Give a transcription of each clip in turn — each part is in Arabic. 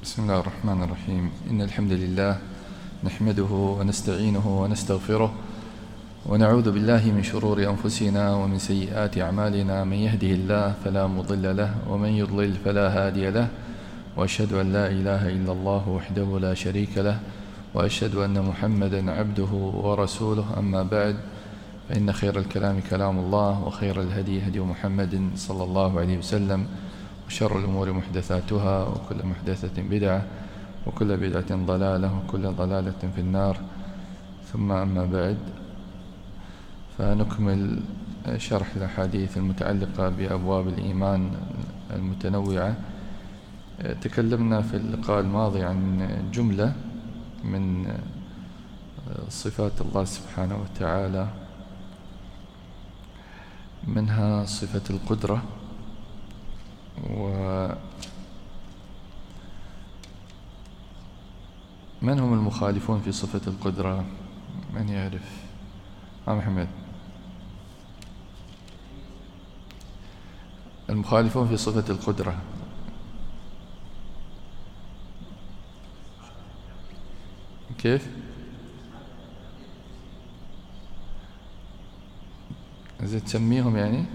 بسم الله الرحمن الرحيم. إن الحمد لله نحمده ونستعينه ونستغفره ونعوذ بالله من شرور أنفسنا ومن سيئات أعمالنا. من يهده الله فلا مضل له ومن يضلل فلا هادي له، وأشهد أن لا إله إلا الله وحده لا شريك له، وأشهد أن محمدا عبده ورسوله. أما بعد، فإن خير الكلام كلام الله، وخير الهدي هدي محمد صلى الله عليه وسلم، وشر الأمور محدثاتها، وكل محدثة بدعة، وكل بدعة ضلالة، وكل ضلالة في النار. ثم أما بعد، فنكمل شرح الأحاديث المتعلقة بأبواب الإيمان المتنوعة. تكلمنا في اللقاء الماضي عن جملة من صفات الله سبحانه وتعالى، منها صفة القدرة. ومن هم المخالفون في صفة القدرة؟ من يعرف؟ محمد. المخالفون في صفة القدرة كيف؟ إذا تسميهم يعني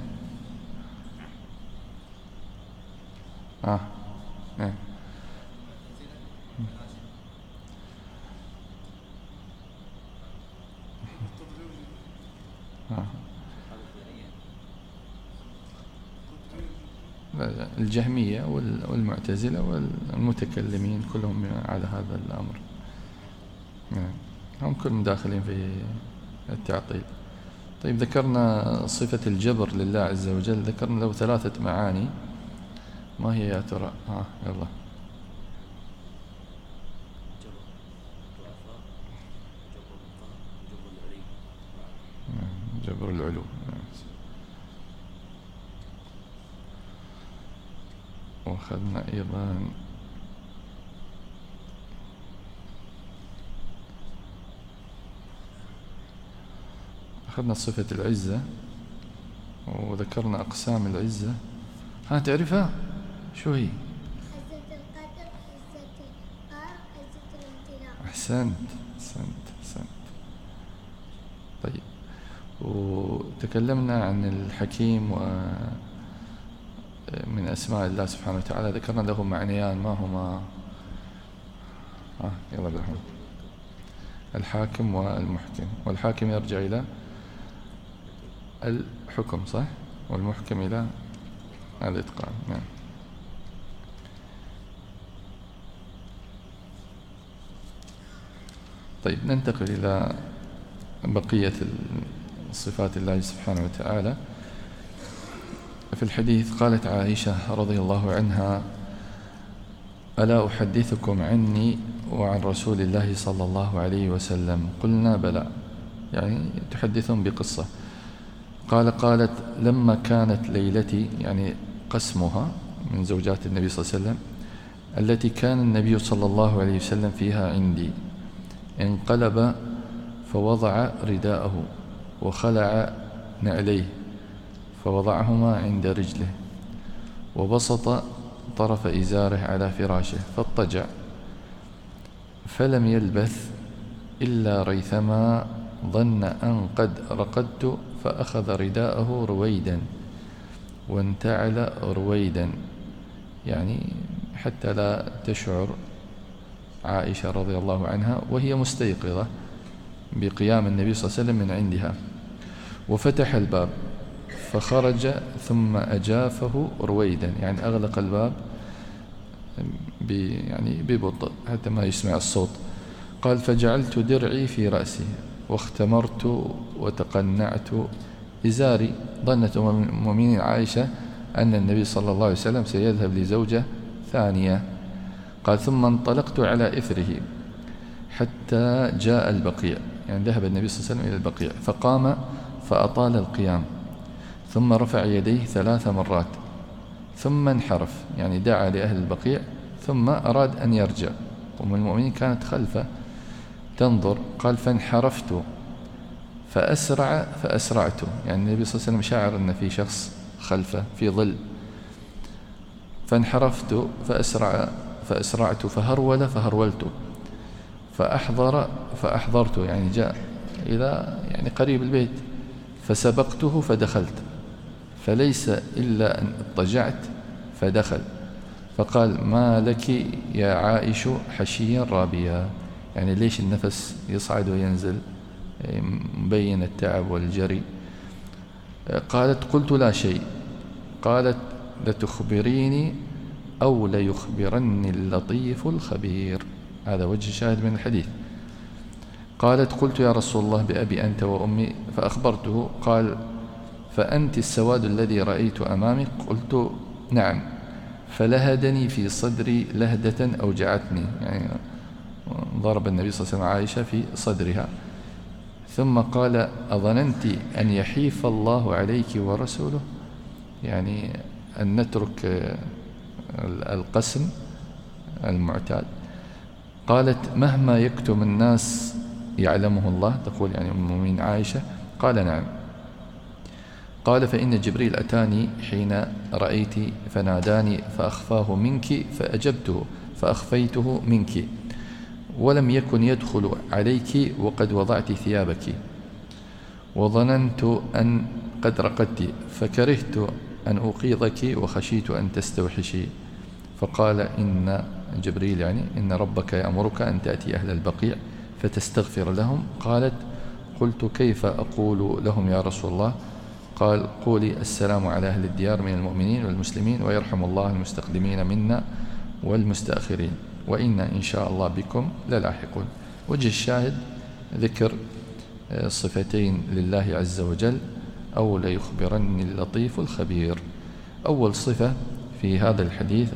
الجهمية والمعتزلة والمتكلمين كلهم على هذا الأمر. هم كلهم داخلين في التعطيل. طيب، ذكرنا صفة الجبر لله عز وجل، ذكرنا له 3 معاني. ما هي يا ترى؟ يلا. جبر العلو. وأخذنا أيضا صفة العزة، وذكرنا أقسام العزة. تعرفها؟ شو هي؟ عزة القدر، عزة القهر، عزة الامتناع. أحسنت. طيب، وتكلمنا عن الحكيم ومن أسماء الله سبحانه وتعالى، ذكرنا له معنيان. ما هما؟ يلا بالرحمة. الحاكم والمحكم. والحاكم يرجع إلى الحكم، صح؟ والمحكم إلى الإتقان. نعم. طيب، ننتقل إلى بقية صفات الله سبحانه وتعالى. في الحديث قالت عائشة رضي الله عنها: ألا أحدثكم عني وعن رسول الله صلى الله عليه وسلم؟ قلنا بلى، يعني تحدثون بقصة. قالت: لما كانت ليلتي، يعني قسمها من زوجات النبي صلى الله عليه وسلم، التي كان النبي صلى الله عليه وسلم فيها عندي، انقلب فوضع رداءه وخلع نعليه فوضعهما عند رجله، وبسط طرف إزاره على فراشه فاضطجع، فلم يلبث إلا ريثما ظن أن قد رقدت، فأخذ رداءه رويدا وانتعل رويدا، يعني حتى لا تشعر عائشة رضي الله عنها وهي مستيقظة بقيام النبي صلى الله عليه وسلم من عندها. وفتح الباب فخرج ثم أجافه رويدا، يعني أغلق الباب يعني ببطء حتى ما يسمع الصوت. قال: فجعلت درعي في رأسي واختمرت وتقنعت إزاري. ظنت أم المؤمنين عائشة أن النبي صلى الله عليه وسلم سيذهب لزوجة ثانية. قال: ثم انطلقت على إثره حتى جاء البقيع، يعني ذهب النبي صلى الله عليه وسلم إلى البقيع، فقام فأطال القيام، ثم رفع يديه 3 مرات، ثم انحرف، يعني دعا لأهل البقيع ثم أراد أن يرجع. أم المؤمنين كانت خلفه تنظر. قال: فانحرفت فأسرعت، يعني النبي صلى الله عليه وسلم شعر أن في شخص خلفه في ظل، فانحرفت فأسرعت، فهرولت، فأحضرت، يعني جاء إلى يعني قريب البيت، فسبقته فدخلت، فليس إلا أن اضطجعت فدخل، فقال: ما لك يا عائش حشيا رابيا، يعني ليش النفس يصعد وينزل، مبين التعب والجري. قالت: قلت: لا شيء. قالت: لتخبريني أو ليخبرني اللطيف الخبير. هذا وجه شاهد من الحديث. قالت: قلت: يا رسول الله بأبي أنت وأمي، فأخبرته. قال: فأنت السواد الذي رأيت أمامي؟ قلت: نعم. فلهدني في صدري لهدة أوجعتني، يعني ضرب النبي صلى الله عليه وسلم عائشة في صدرها. ثم قال: أظننت أن يحيف الله عليك ورسوله، يعني أن نترك القسم المعتاد. قالت: مهما يكتم الناس يعلمه الله، تقول يعني أم المؤمنين عائشة. قال: نعم. قال: فإن جبريل أتاني حين رأيت فناداني فأخفاه منك فأجبته فأخفيته منك، ولم يكن يدخل عليك وقد وضعت ثيابك، وظننت أن قد رقدت فكرهت أن أوقظك وخشيت أن تستوحشي. فقال إن جبريل يعني إن ربك يأمرك أن تأتي أهل البقيع فتستغفر لهم. قالت: قلت: كيف أقول لهم يا رسول الله؟ قال: قولي: السلام على أهل الديار من المؤمنين والمسلمين، ويرحم الله المستقدمين منا والمستأخرين، وإنا إن شاء الله بكم للاحقون. وجه الشاهد ذكر صفتين لله عز وجل: أو ليخبرني اللطيف الخبير. أول صفة في هذا الحديث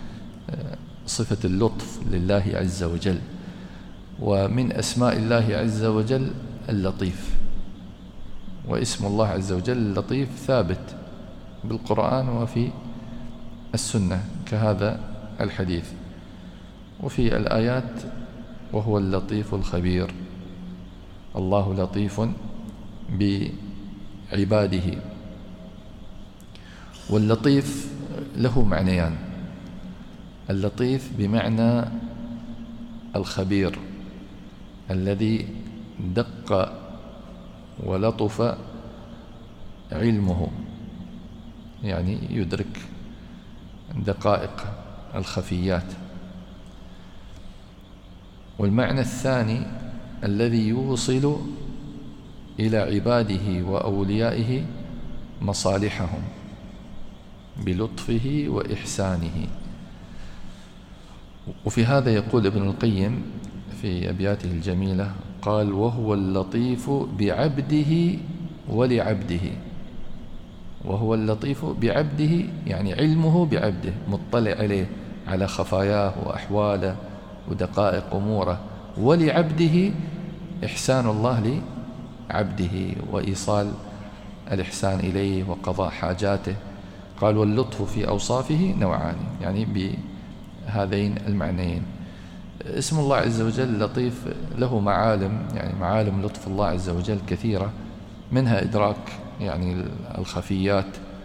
صفة اللطف لله عز وجل، ومن أسماء الله عز وجل اللطيف، واسم الله عز وجل اللطيف ثابت بالقرآن وفي السنة كهذا الحديث، وفي الآيات: وهو اللطيف الخبير، الله لطيف بعباده. واللطيف له معنيان: اللطيف بمعنى الخبير الذي دق ولطف علمه، يعني يدرك دقائق الخفيات. والمعنى الثاني الذي يوصل إلى عباده وأوليائه مصالحهم بلطفه وإحسانه. وفي هذا يقول ابن القيم في أبياته الجميلة، قال: وهو اللطيف بعبده ولعبده. وهو اللطيف بعبده يعني علمه بعبده، مطلع عليه على خفاياه وأحواله ودقائق أموره، ولعبده إحسان الله لعبده وإيصال الإحسان إليه وقضاء حاجاته. قال: واللطف في أوصافه نوعان، يعني بهذين المعنيين. اسم الله عز وجل لطيف له معالم، يعني معالم لطف الله عز وجل كثيرة، منها إدراك يعني الخفيات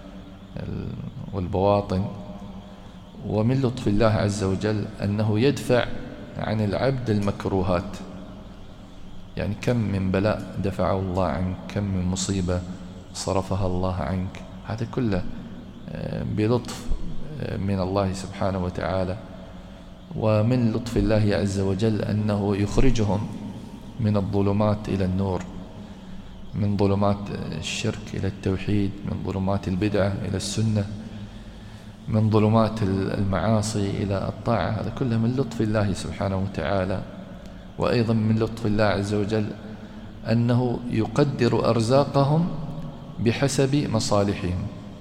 والبواطن. ومن لطف الله عز وجل أنه يدفع عن العبد المكروهات، يعني كم من بلاء دفعه الله عنك، كم من مصيبة صرفها الله عنك، هذا كله بلطف من الله سبحانه وتعالى. ومن لطف الله عز وجل أنه يخرجهم من الظلمات إلى النور، من ظلمات الشرك إلى التوحيد، من ظلمات البدعة إلى السنة، من ظلمات المعاصي إلى الطاعة. هذا كله من لطف الله سبحانه وتعالى. وأيضا من لطف الله عز وجل أنه يقدر أرزاقهم بحسب مصالحهم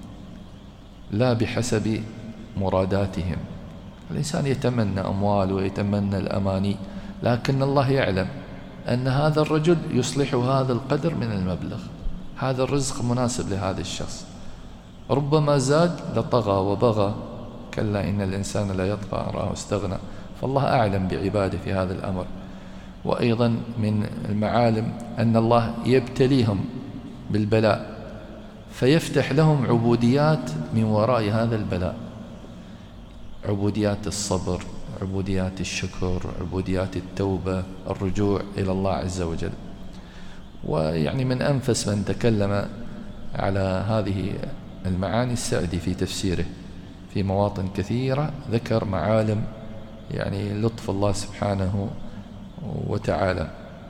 لا بحسب مراداتهم. الإنسان يتمنى أموال ويتمنى الأماني، لكن الله يعلم أن هذا الرجل يصلح هذا القدر من المبلغ، هذا الرزق مناسب لهذا الشخص، ربما زاد لطغى وبغى، كلا إن الإنسان لا يطغى رآه استغنى. فالله أعلم بعباده في هذا الأمر. وأيضا من المعالم أن الله يبتليهم بالبلاء فيفتح لهم عبوديات من وراء هذا البلاء، عبوديات الصبر، عبوديات الشكر، عبوديات التوبة، الرجوع إلى الله عز وجل. ويعني من أنفس من تكلم على هذه المعاني السعدي في تفسيره في مواطن كثيرة، ذكر معالم يعني لطف الله سبحانه وتعالى.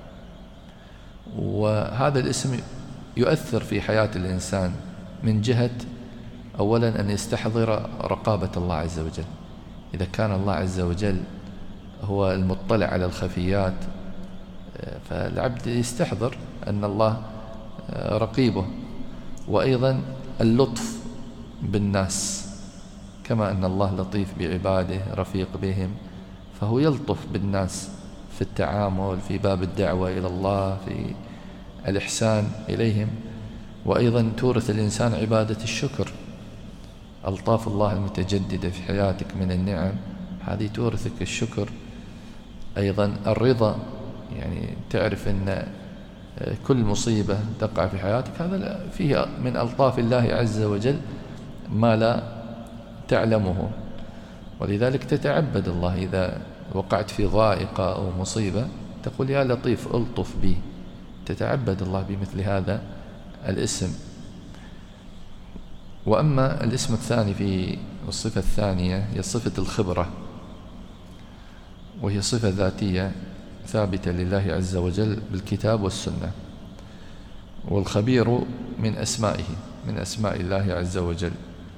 وهذا الاسم يؤثر في حياة الإنسان من جهة أولا أن يستحضر رقابة الله عز وجل. إذا كان الله عز وجل هو المطلع على الخفيات، فالعبد يستحضر أن الله رقيبه. وأيضا اللطف بالناس، كما أن الله لطيف بعباده رفيق بهم، فهو يلطف بالناس في التعامل، في باب الدعوة إلى الله، في الإحسان إليهم. وأيضا تورث الإنسان عبادة الشكر، ألطاف الله المتجددة في حياتك من النعم هذه تورثك الشكر. أيضا الرضا، يعني تعرف أن كل مصيبة تقع في حياتك هذا فيه من ألطاف الله عز وجل ما لا تعلمه، ولذلك تتعبد الله. إذا وقعت في ضائقة أو مصيبة تقول يا لطيف ألطف بي، تتعبد الله بمثل هذا الاسم. وأما الاسم الثاني في الصفة الثانية هي صفة الخبرة، وهي صفة ذاتية ثابتة لله عز وجل بالكتاب والسنة. والخبير من أسمائه، من أسماء الله عز وجل.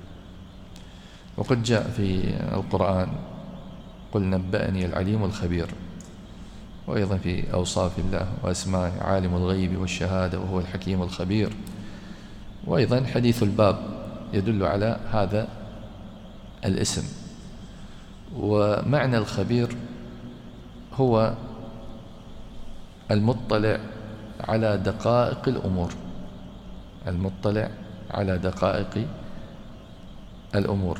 وقد جاء في القرآن قل نبأني العليم الخبير، وأيضا في أوصاف الله وأسماء عالم الغيب والشهادة وهو الحكيم الخبير. وأيضا حديث الباب يدل على هذا الاسم. ومعنى الخبير هو المطلع على دقائق الأمور، المطلع على دقائق الأمور.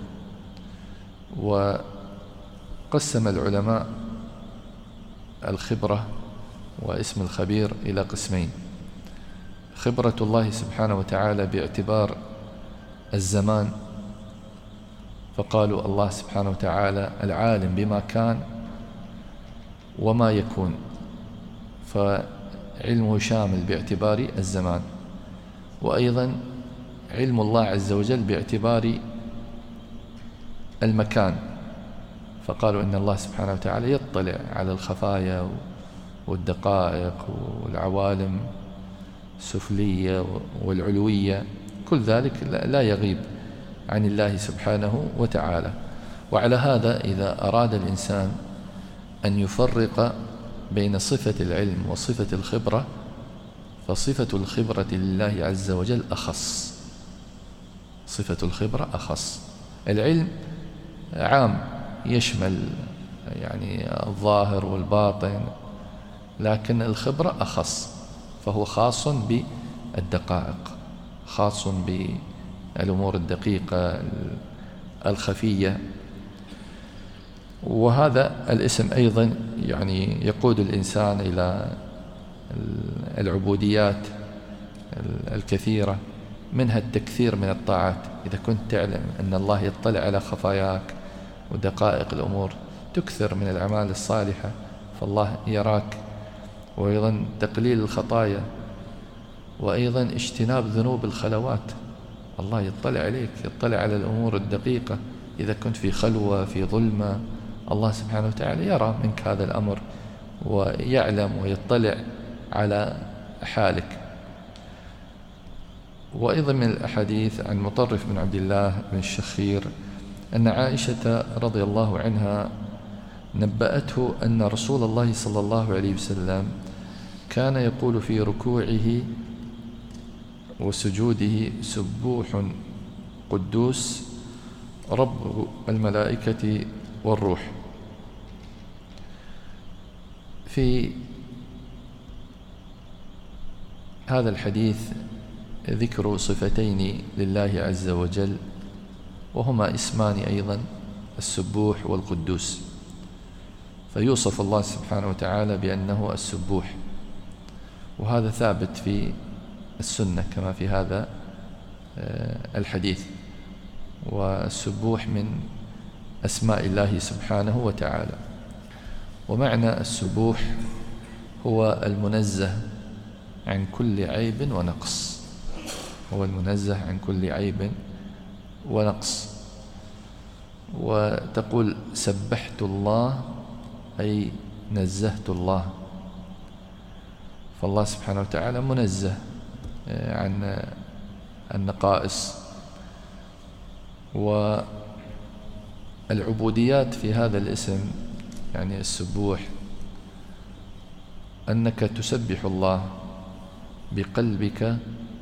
وقسم العلماء الخبرة واسم الخبير إلى قسمين: خبرة الله سبحانه وتعالى باعتبار الزمان، فقالوا الله سبحانه وتعالى العالم بما كان وما يكون، فعلمه شامل باعتبار الزمان. وأيضا علم الله عز وجل باعتبار المكان، فقالوا إن الله سبحانه وتعالى يطلع على الخفايا والدقائق والعوالم السفلية والعلوية، كل ذلك لا يغيب عن الله سبحانه وتعالى. وعلى هذا إذا أراد الإنسان أن يفرق بين صفة العلم وصفة الخبرة، فصفة الخبرة لله عز وجل أخص، صفة الخبرة أخص. العلم عام يشمل يعني الظاهر والباطن، لكن الخبرة أخص، فهو خاص بالدقائق، خاص بالأمور الدقيقة الخفية. وهذا الاسم أيضا يعني يقود الإنسان إلى العبوديات الكثيرة، منها التكثير من الطاعات. إذا كنت تعلم أن الله يطلع على خفاياك ودقائق الأمور تكثر من الأعمال الصالحة، فالله يراك. وأيضا تقليل الخطايا، وأيضا اجتناب ذنوب الخلوات. الله يطلع عليك، يطلع على الأمور الدقيقة. إذا كنت في خلوة في ظلمة الله سبحانه وتعالى يرى منك هذا الأمر ويعلم ويطلع على حالك. وأيضا من الأحاديث عن مطرف بن عبد الله بن الشخير أن عائشة رضي الله عنها نبأته أن رسول الله صلى الله عليه وسلم كان يقول في ركوعه وسجوده سبوح قدوس رب الملائكة والروح. في هذا الحديث ذكر صفتين لله عز وجل، وهما اسمان أيضا، السبوح والقدوس. فيوصف الله سبحانه وتعالى بأنه السبوح، وهذا ثابت في السنة كما في هذا الحديث. والسبوح من أسماء الله سبحانه وتعالى. ومعنى السبوح هو المنزه عن كل عيب ونقص، هو المنزه عن كل عيب ونقص. وتقول سبحت الله أي نزهت الله، فالله سبحانه وتعالى منزه عن النقائص. والعبوديات في هذا الاسم يعني السبوح أنك تسبح الله بقلبك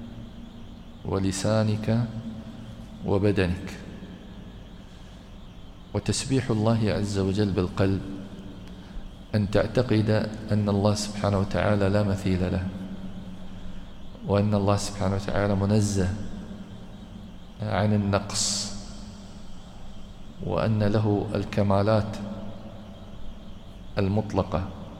ولسانك وبدنك. وتسبيح الله عز وجل بالقلب أن تعتقد أن الله سبحانه وتعالى لا مثيل له، وأن الله سبحانه وتعالى منزه عن النقص، وأن له الكمالات المطلقة.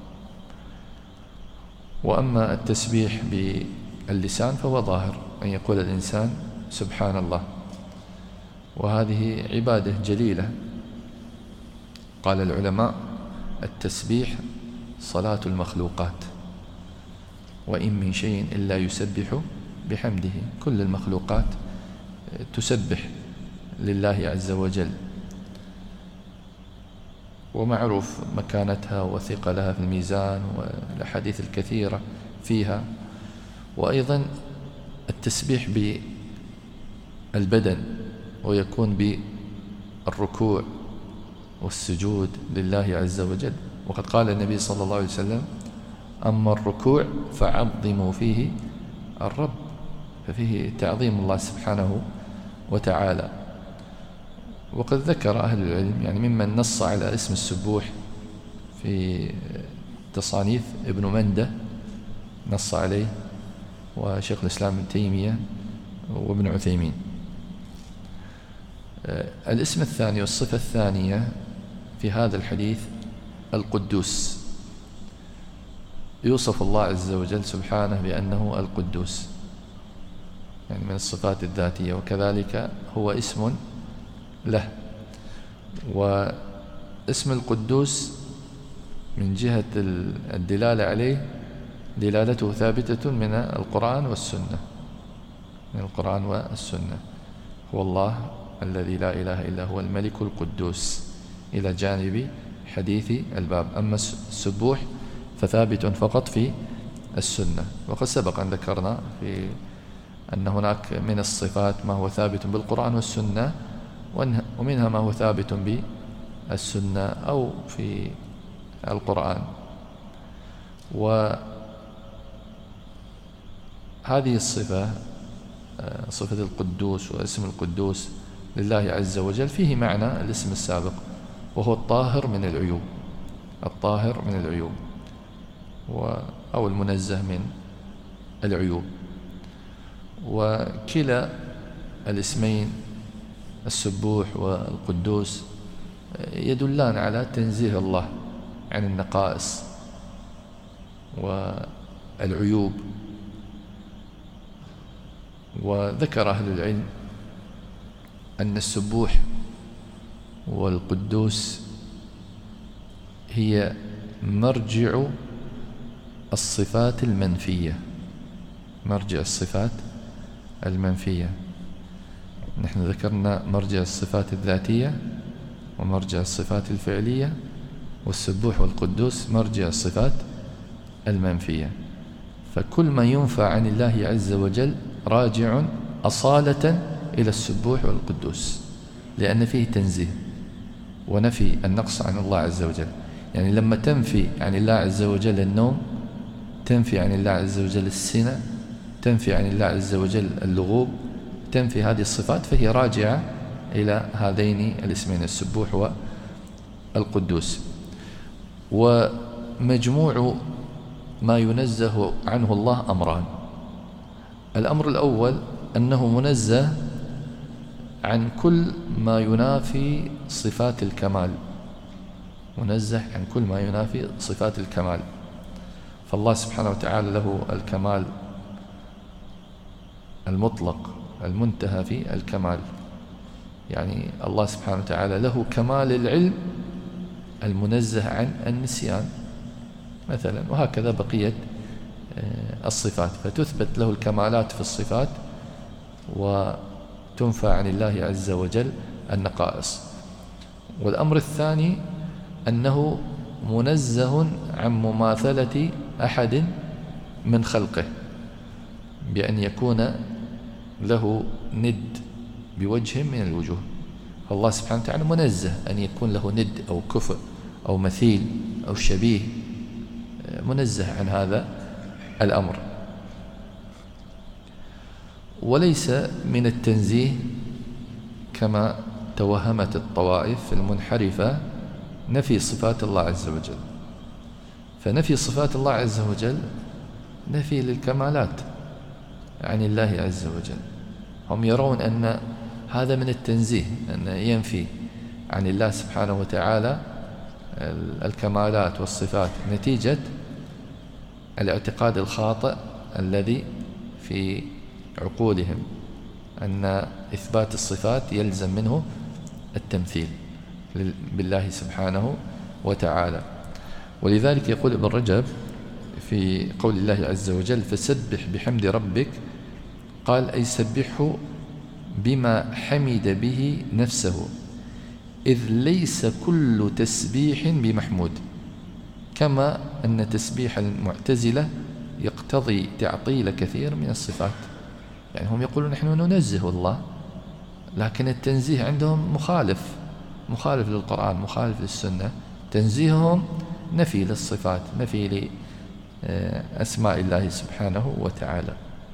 وأما التسبيح باللسان فهو ظاهر أن يقول الإنسان سبحان الله، وهذه عبادة جليلة. قال العلماء التسبيح صلاة المخلوقات، وإن من شيء إلا يسبح بحمده. كل المخلوقات تسبح لله عز وجل، ومعروف مكانتها وثقلها في الميزان والأحاديث الكثيرة فيها. وأيضا التسبيح بالبدن، ويكون بالركوع والسجود لله عز وجل. وقد قال النبي صلى الله عليه وسلم أما الركوع فعظموا فيه الرب، ففيه تعظيم الله سبحانه وتعالى. وقد ذكر أهل العلم يعني ممن نص على اسم السبوح في تصانيف ابن منده نص عليه، وشيخ الإسلام ابن تيمية وابن عثيمين. الاسم الثاني والصفة الثانية في هذا الحديث القدوس. يوصف الله عز وجل سبحانه بأنه القدوس، يعني من الصفات الذاتية، وكذلك هو اسم له. واسم القدوس من جهة الدلالة عليه دلالته ثابتة من القرآن والسنة، من القرآن والسنة. هو الله الذي لا إله إلا هو الملك القدوس، إلى جانب حديث الباب. أما السبوح فثابت فقط في السنة. وقد سبق أن ذكرنا في أن هناك من الصفات ما هو ثابت بالقرآن والسنة، ومنها ما هو ثابت بالسنة أو في القرآن. وهذه الصفة، صفة القدوس واسم القدوس لله عز وجل، فيه معنى الاسم السابق، وهو الطاهر من العيوب، الطاهر من العيوب أو المنزه من العيوب. وكلا الاسمين السبوح والقدوس يدلان على تنزيه الله عن النقائص والعيوب. وذكر أهل العلم أن السبوح والقدوس هي مرجع الصفات المنفية، مرجع الصفات المنفية. نحن ذكرنا مرجع الصفات الذاتية ومرجع الصفات الفعلية، والسبوح والقدوس مرجع الصفات المنفية. فكل ما ينفى عن الله عز وجل راجع أصالة إلى السبوح والقدوس، لأن فيه تنزيه ونفي النقص عن الله عز وجل. يعني لما تنفي عن الله عز وجل النوم، تنفي عن الله عز وجل السنة، تنفي عن الله عز وجل اللغوب، تنفي هذه الصفات، فهي راجعة إلى هذين الاسمين السبوح والقدوس. ومجموع ما ينزه عنه الله أمران. الأمر الأول أنه منزه عن كل ما ينافي صفات الكمال، منزه عن كل ما ينافي صفات الكمال. فالله سبحانه وتعالى له الكمال المطلق المنتهى في الكمال، يعني الله سبحانه وتعالى له كمال العلم المنزه عن النسيان مثلا، وهكذا بقية الصفات، فتثبت له الكمالات في الصفات وتنفى عن الله عز وجل النقائص. والأمر الثاني أنه منزه عن مماثلة أحد من خلقه بأن يكون له ند بوجه من الوجوه. فالله سبحانه وتعالى منزه أن يكون له ند أو كفء أو مثيل أو شبيه، منزه عن هذا الأمر. وليس من التنزيه كما توهمت الطوائف المنحرفة نفي صفات الله عز وجل، فنفي صفات الله عز وجل نفي للكمالات عن الله عز وجل. هم يرون أن هذا من التنزيه، أن ينفي عن الله سبحانه وتعالى الكمالات والصفات نتيجة الاعتقاد الخاطئ الذي في عقولهم أن إثبات الصفات يلزم منه التمثيل بالله سبحانه وتعالى. ولذلك يقول ابن رجب في قول الله عز وجل فسبح بحمد ربك، قال أي سبحه بما حمد به نفسه، إذ ليس كل تسبيح بمحمود، كما أن تسبيح المعتزلة يقتضي تعطيل كثير من الصفات. يعني هم يقولون نحن ننزه الله، لكن التنزيه عندهم مخالف للقرآن، مخالف للسنة. تنزيههم نفي للصفات، نفي لأسماء الله سبحانه وتعالى.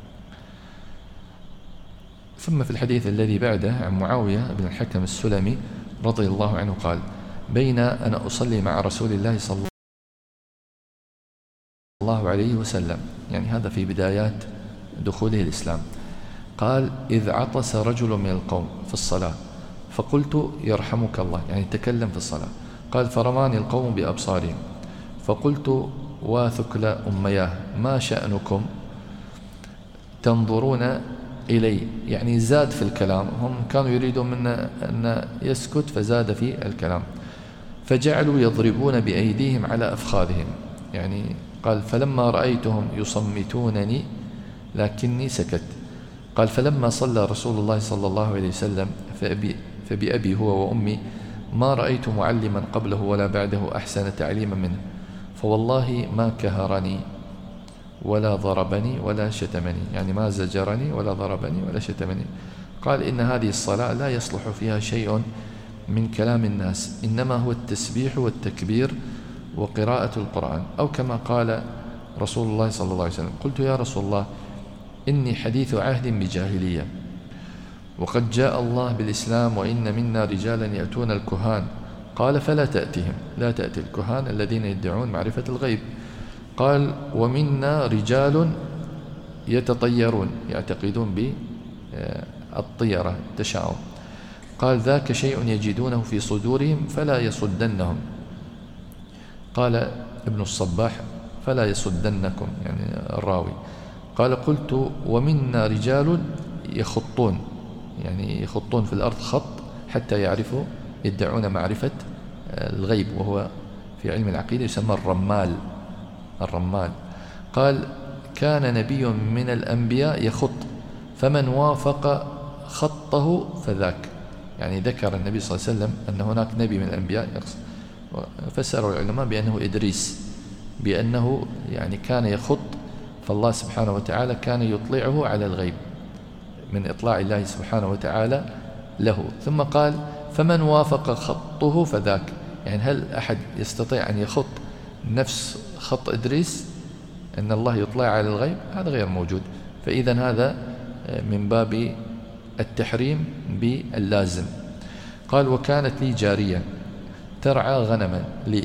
ثم في الحديث الذي بعده عن معاوية بن الحكم السلمي رضي الله عنه قال بين أنا أصلي مع رسول الله صلى الله عليه وسلم، يعني هذا في بدايات دخوله الإسلام، قال إذ عطس رجل من القوم في الصلاة فقلت يرحمك الله، يعني تكلم في الصلاة. قال فرماني القوم بأبصارهم فقلت واثكل أمياه ما شأنكم تنظرون إلي، يعني زاد في الكلام، هم كانوا يريدون منا أن يسكت فزاد في الكلام. فجعلوا يضربون بأيديهم على أفخاذهم، يعني قال فلما رأيتهم يصمتونني لكني سكت. قال فلما صلى رسول الله صلى الله عليه وسلم فبأبي هو وأمي ما رأيت معلما قبله ولا بعده أحسن تعليما منه، فوالله ما كهرني ولا ضربني ولا شتمني، يعني ما زجرني ولا ضربني ولا شتمني. قال إن هذه الصلاة لا يصلح فيها شيء من كلام الناس، إنما هو التسبيح والتكبير وقراءة القرآن، أو كما قال رسول الله صلى الله عليه وسلم. قلت يا رسول الله إني حديث عهد بجاهلية، وقد جاء الله بالإسلام وإن منا رجالا يأتون الكهان. قال فلا تأتهم، لا تأتي الكهان الذين يدعون معرفة الغيب. قال ومنا رجال يتطيرون، يعتقدون بالطيرة التشاؤم. قال ذاك شيء يجدونه في صدورهم فلا يصدنهم. قال ابن الصباح فلا يصدنكم، يعني الراوي. قال قلت ومنا رجال يخطون، يعني يخطون في الأرض خط حتى يعرفوا، يدعون معرفة الغيب، وهو في علم العقيدة يسمى الرمال. قال كان نبي من الأنبياء يخط فمن وافق خطه فذاك، يعني ذكر النبي صلى الله عليه وسلم أن هناك نبي من الأنبياء، فسروا العلماء بأنه إدريس، بأنه يعني كان يخط، فالله سبحانه وتعالى كان يطلعه على الغيب من إطلاع الله سبحانه وتعالى له. ثم قال فمن وافق خطه فذاك، يعني هل أحد يستطيع أن يخط نفس خط إدريس أن الله يطلع على الغيب؟ هذا غير موجود. فإذا هذا من باب التحريم باللازم. قال وكانت لي جارية ترعى غنما لي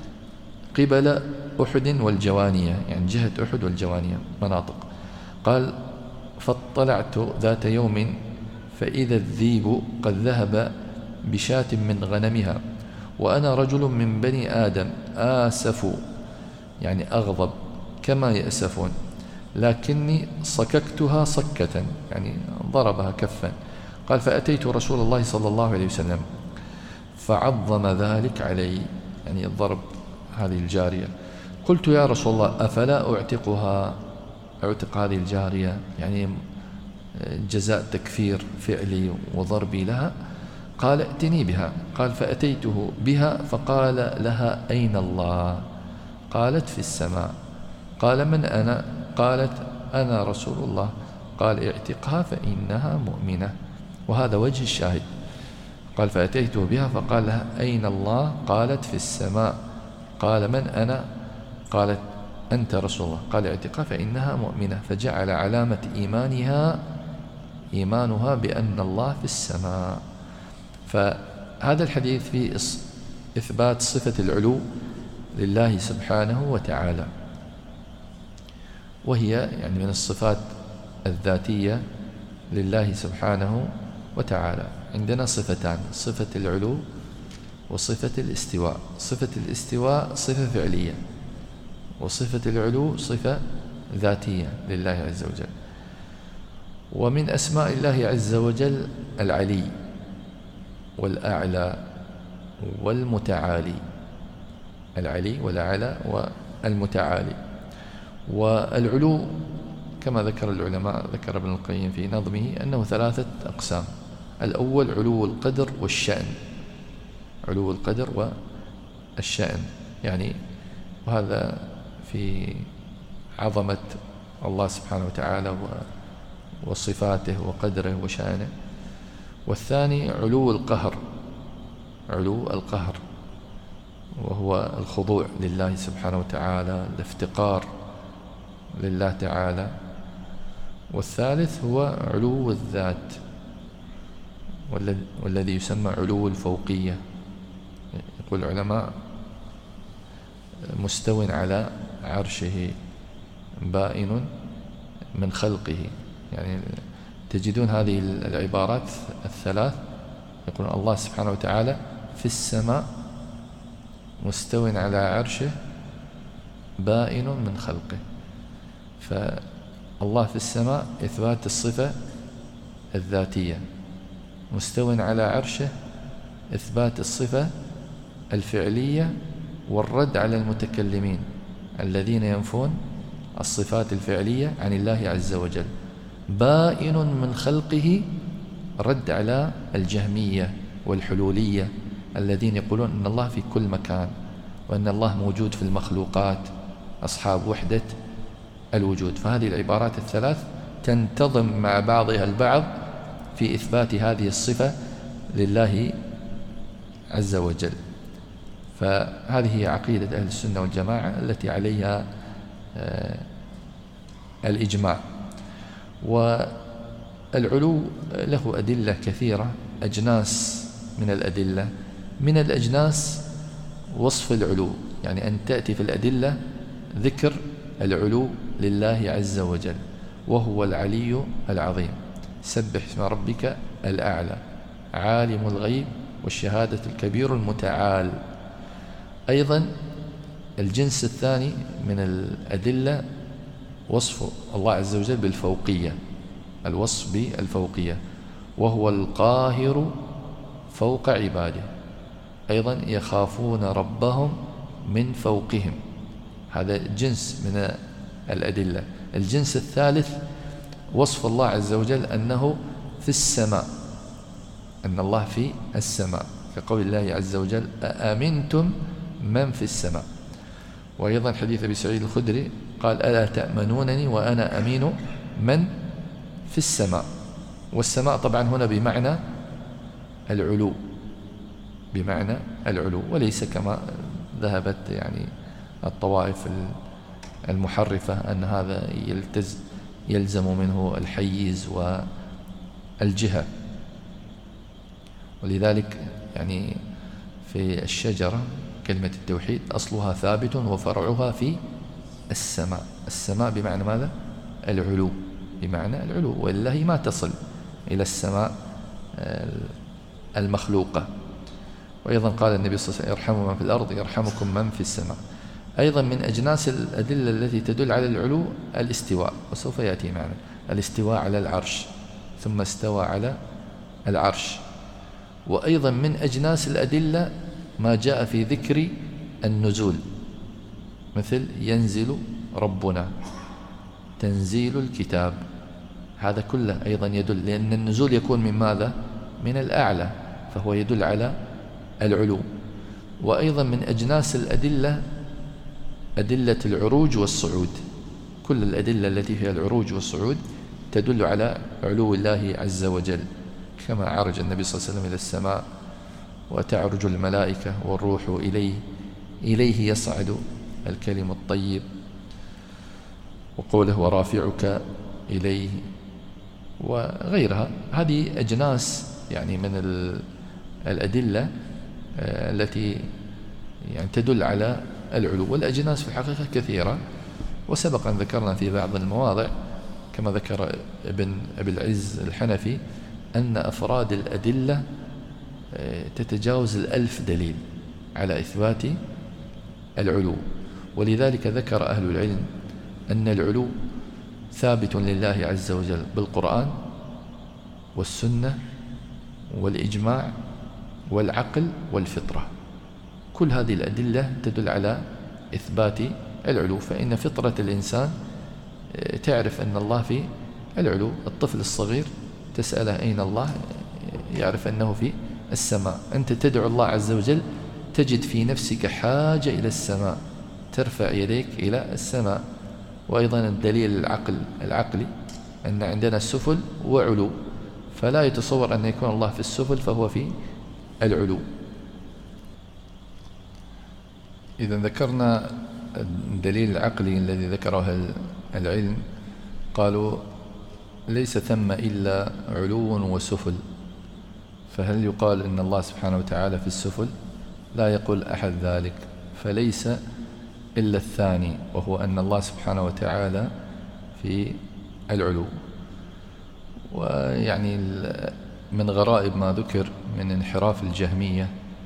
قبل أحد والجوانية، يعني جهة أحد والجوانية مناطق. قال فاطلعت ذات يوم فإذا الذيب قد ذهب بشاة من غنمها، وأنا رجل من بني آدم آسف، يعني أغضب كما يأسفون، لكني صككتها صكة، يعني ضربها كفا. قال فأتيت رسول الله صلى الله عليه وسلم فعظم ذلك علي، يعني الضرب هذه الجارية. قلت يا رسول الله أفلا أعتق هذه الجارية، يعني جزاء تكفير فعلي وضربي لها. قال ائتني بها. قال فأتيته بها فقال لها أين الله؟ قالت في السماء. قال من أنا؟ قالت أنا رسول الله. قال اعتقها فإنها مؤمنة. وهذا وجه الشاهد. قال فأتيته بها فقال لها أين الله؟ قالت في السماء. قال من أنا؟ قالت أنت رسول الله. قال اعتقها فإنها مؤمنة. فجعل علامة إيمانها بأن الله في السماء. فهذا الحديث فيه إثبات صفة العلو لله سبحانه وتعالى، وهي يعني من الصفات الذاتية لله سبحانه وتعالى. عندنا صفتان: صفة العلو وصفة الاستواء. صفة الاستواء صفة فعلية، وصفة العلو صفة ذاتية لله عز وجل. ومن أسماء الله عز وجل العلي والأعلى والمتعالي. العلي والأعلى والمتعالي. والعلو كما ذكر العلماء، ذكر ابن القيم في نظمه أنه 3 أقسام. الأول علو القدر والشأن، علو القدر والشأن، يعني وهذا في عظمة الله سبحانه وتعالى وصفاته وقدره وشأنه. والثاني علو القهر، علو القهر وهو الخضوع لله سبحانه وتعالى، الافتقار لله تعالى. والثالث هو علو الذات، والذي يسمى علو الفوقية. يقول العلماء مستو على عرشه بائن من خلقه. يعني تجدون هذه العبارات الثلاث، يقول الله سبحانه وتعالى في السماء مستو على عرشه بائن من خلقه. فالله في السماء إثبات الصفة الذاتية، مستو على عرشه إثبات الصفة الفعلية، والرد على المتكلمين الذين ينفون الصفات الفعلية عن الله عز وجل. بائن من خلقه رد على الجهمية والحلولية الذين يقولون أن الله في كل مكان، وأن الله موجود في المخلوقات، أصحاب وحدة الوجود. فهذه العبارات الثلاث تنتظم مع بعضها البعض في إثبات هذه الصفة لله عز وجل. فهذه هي عقيدة أهل السنة والجماعة التي عليها الإجماع. والعلو له أدلة كثيرة، أجناس من الأدلة. من الأجناس وصف العلو، يعني أن تأتي في الأدلة ذكر العلو لله عز وجل، وهو العلي العظيم. سبح اسم ربك الأعلى، عالم الغيب والشهادة الكبير المتعال. أيضا الجنس الثاني من الأدلة وصف الله عز وجل بالفوقية، الوصف بالفوقية، وهو القاهر فوق عباده. أيضا يخافون ربهم من فوقهم، هذا جنس من الأدلة. الجنس الثالث وصف الله عز وجل أنه في السماء، أن الله في السماء، كقول الله عز وجل أأمنتم من في السماء. وأيضا حديث أبي سعيد الخدري قال ألا تأمنونني وأنا أمين من في السماء. والسماء طبعا هنا بمعنى العلو، بمعنى العلو، وليس كما ذهبت يعني الطوائف المحرفة أن هذا يلزم منه الحيز والجهة. ولذلك يعني في الشجرة كلمة التوحيد أصلها ثابت وفرعها في السماء. السماء بمعنى ماذا؟ العلو، بمعنى العلو، وإلا هي ما تصل إلى السماء المخلوقة. وأيضا قال النبي صلى الله عليه وسلم ارحموا من في الأرض يرحمكم من في السماء. أيضا من أجناس الأدلة التي تدل على العلو الاستواء، وسوف يأتي معنا الاستواء على العرش، ثم استوى على العرش. وأيضا من أجناس الأدلة ما جاء في ذكر النزول، مثل ينزل ربنا، تنزيل الكتاب، هذا كله أيضا يدل، لأن النزول يكون من ماذا؟ من الأعلى، فهو يدل على العلو. وأيضا من أجناس الأدلة أدلة العروج والصعود، كل الأدلة التي فيها العروج والصعود تدل على علو الله عز وجل، كما عرج النبي صلى الله عليه وسلم إلى السماء وتعرج الملائكة والروح إليه يصعد الكلم الطيب، وقوله ورافعك إليه وغيرها. هذه أجناس يعني من الأدلة التي يعني تدل على العلو. والأجناس في الحقيقة كثيرة، وسبق أن ذكرنا في بعض المواضع كما ذكر ابن أبي العز الحنفي أن أفراد الأدلة تتجاوز 1000 دليل على إثبات العلو. ولذلك ذكر أهل العلم أن العلو ثابت لله عز وجل بالقرآن والسنة والإجماع والعقل والفطرة، كل هذه الأدلة تدل على إثبات العلو. فإن فطرة الإنسان تعرف أن الله في العلو. الطفل الصغير تسأله أين الله، يعرف أنه في السماء. أنت تدعو الله عز وجل تجد في نفسك حاجة إلى السماء، ترفع يديك إلى السماء. وأيضا الدليل العقلي أن عندنا سفل وعلو، فلا يتصور أن يكون الله في السفل فهو في العلو. إذا ذكرنا الدليل العقلي الذي ذكره العلم، قالوا ليس ثم إلا علو وسفل، فهل يقال إن الله سبحانه وتعالى في السفل؟ لا يقول أحد ذلك، فليس إلا الثاني، وهو أن الله سبحانه وتعالى في العلو. ويعني من غرائب ما ذكر من انحراف الجهمية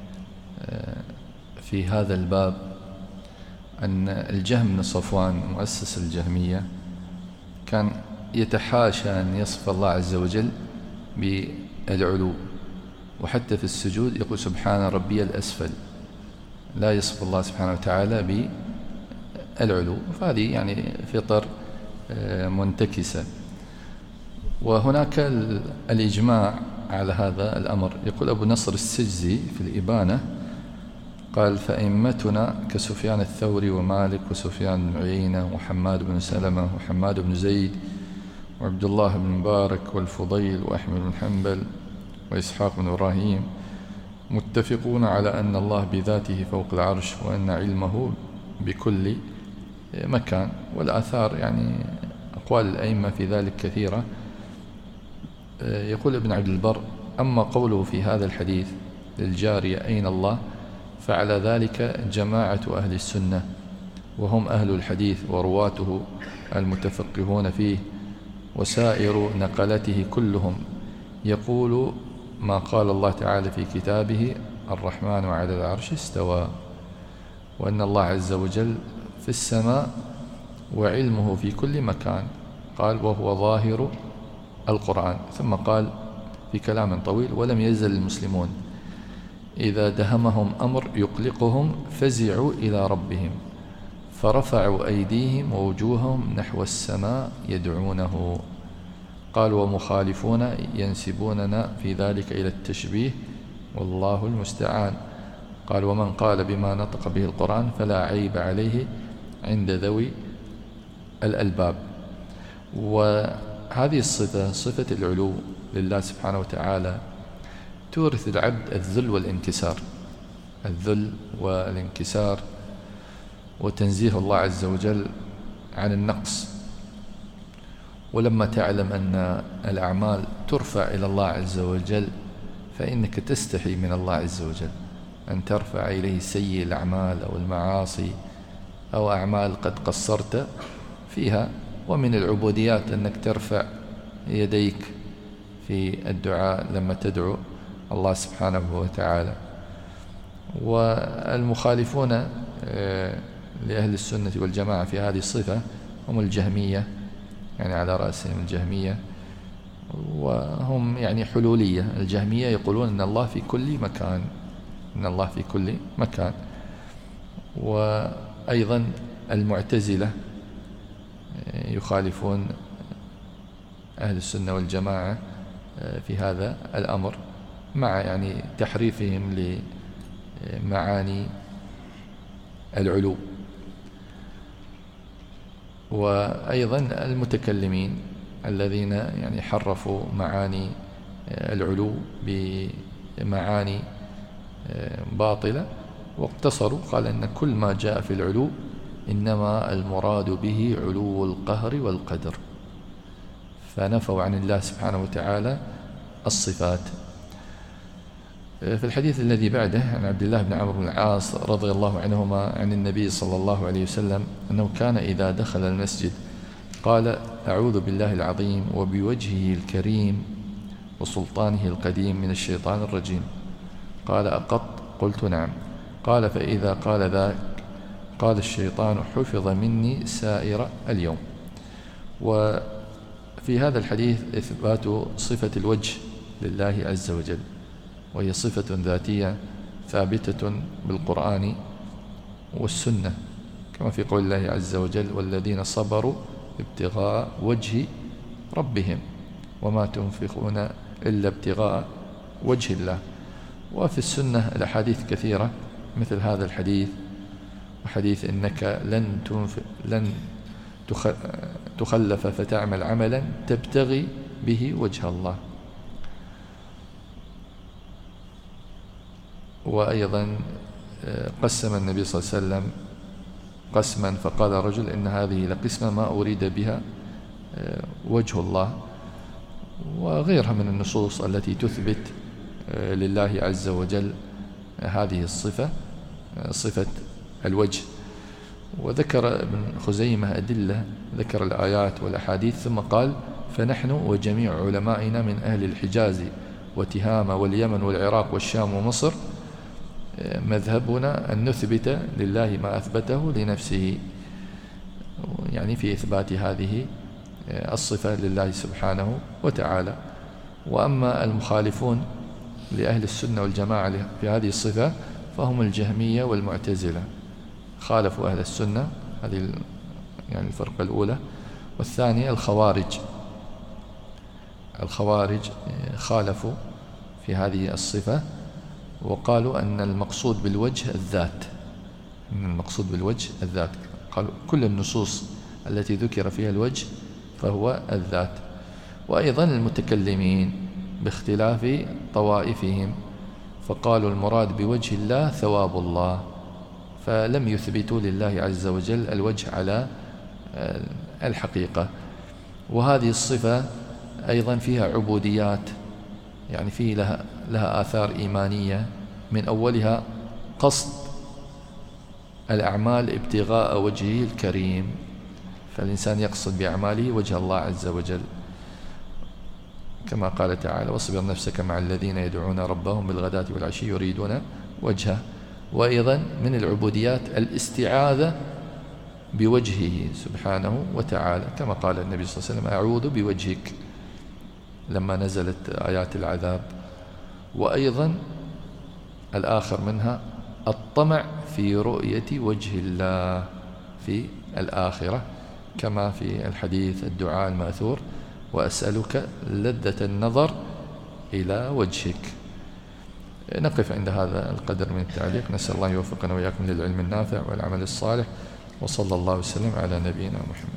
في هذا الباب أن الجهم بن صفوان مؤسس الجهمية كان يتحاشى أن يصف الله عز وجل بالعلو، وحتى في السجود يقول سبحان ربي الأسفل، لا يصف الله سبحانه وتعالى بالعلو. فهذه يعني فطر منتكسة. وهناك الإجماع على هذا الأمر. يقول أبو نصر السجزي في الإبانة قال فأئمتنا كسفيان الثوري ومالك وسفيان بن عيينة وحماد بن سلمة وحماد بن زيد وعبد الله بن مبارك والفضيل وأحمد بن حنبل وإسحاق بن إبراهيم متفقون على أن الله بذاته فوق العرش، وأن علمه بكل مكان. والآثار يعني أقوال الأئمة في ذلك كثيرة. يقول ابن عبد البر أما قوله في هذا الحديث للجارية أين الله، فعلى ذلك جماعة أهل السنة، وهم أهل الحديث ورواته المتفقهون فيه، وسائر نقلته كلهم يقول ما قال الله تعالى في كتابه الرحمن على العرش استوى، وأن الله عز وجل في السماء وعلمه في كل مكان. قال وهو ظاهر القرآن. ثم قال في كلام طويل ولم يزل المسلمون إذا دهمهم أمر يقلقهم فزعوا إلى ربهم فرفعوا أيديهم ووجوههم نحو السماء يدعونه. قال ومخالفون ينسبوننا في ذلك إلى التشبيه والله المستعان. قال ومن قال بما نطق به القرآن فلا عيب عليه عند ذوي الألباب. وهذه الصفة صفة العلو لله سبحانه وتعالى تورث العبد الذل والانكسار، الذل والانكسار، وتنزيه الله عز وجل عن النقص. ولما تعلم أن الأعمال ترفع إلى الله عز وجل فإنك تستحي من الله عز وجل أن ترفع إليه سيء الأعمال أو المعاصي أو أعمال قد قصرت فيها. ومن العبوديات أنك ترفع يديك في الدعاء لما تدعو الله سبحانه وتعالى. والمخالفون لأهل السنة والجماعة في هذه الصفة هم الجهمية، يعني على رأسهم الجهمية، وهم يعني حلولية. الجهمية يقولون أن الله في كل مكان، أن الله في كل مكان. وأيضا المعتزلة يخالفون أهل السنة والجماعة في هذا الأمر، مع يعني تحريفهم لمعاني العلو. وأيضا المتكلمين الذين يعني حرفوا معاني العلو بمعاني باطلة، واقتصروا قال أن كل ما جاء في العلو إنما المراد به علو القهر والقدر، فنفوا عن الله سبحانه وتعالى الصفات. في الحديث الذي بعده عن عبد الله بن عمرو بن العاص رضي الله عنهما عن النبي صلى الله عليه وسلم أنه كان إذا دخل المسجد قال: أعوذ بالله العظيم وبوجهه الكريم وسلطانه القديم من الشيطان الرجيم. قال: أقط؟ قلت: نعم. قال: فإذا قال ذاك قال الشيطان: حفظ مني سائر اليوم. وفي هذا الحديث إثبات صفة الوجه لله عز وجل، وهي صفة ذاتية ثابتة بالقرآن والسنة، كما في قول الله عز وجل: والذين صبروا ابتغاء وجه ربهم وما تنفقون إلا ابتغاء وجه الله. وفي السنة الأحاديث كثيرة مثل هذا الحديث، وحديث إنك لن تخلف فتعمل عملا تبتغي به وجه الله. وأيضا قسم النبي صلى الله عليه وسلم قسما فقال رجل: إن هذه لقسمة ما أريد بها وجه الله، وغيرها من النصوص التي تثبت لله عز وجل هذه الصفة، صفة الوجه. وذكر ابن خزيمة أدلة، ذكر الآيات والأحاديث، ثم قال: فنحن وجميع علمائنا من أهل الحجاز وتهامة واليمن والعراق والشام ومصر مذهبنا أن نثبت لله ما أثبته لنفسه، يعني في إثبات هذه الصفة لله سبحانه وتعالى. وأما المخالفون لأهل السنة والجماعة في هذه الصفة فهم الجهمية والمعتزلة، خالفوا أهل السنة، هذه يعني الفرقة الأولى. والثانية الخوارج خالفوا في هذه الصفة، وقالوا أن المقصود بالوجه الذات، قالوا كل النصوص التي ذكر فيها الوجه فهو الذات. وأيضا المتكلمين باختلاف طوائفهم، فقالوا المراد بوجه الله ثواب الله، فلم يثبتوا لله عز وجل الوجه على الحقيقة. وهذه الصفة أيضا فيها عبوديات، يعني فيه لها آثار إيمانية، من أولها قصد الأعمال ابتغاء وجهه الكريم، فالإنسان يقصد بأعماله وجه الله عز وجل، كما قال تعالى: واصبر نفسك مع الذين يدعون ربهم بالغداة والعشي يريدون وجهه. وأيضا من العبوديات الاستعاذة بوجهه سبحانه وتعالى، كما قال النبي صلى الله عليه وسلم: أعوذ بوجهك لما نزلت آيات العذاب. وأيضا الآخر منها الطمع في رؤية وجه الله في الآخرة، كما في الحديث الدعاء المأثور: وأسألك لذة النظر إلى وجهك. نقف عند هذا القدر من التعليق، نسأل الله يوفقنا وإياكم للعلم النافع والعمل الصالح، وصلى الله وسلم على نبينا محمد.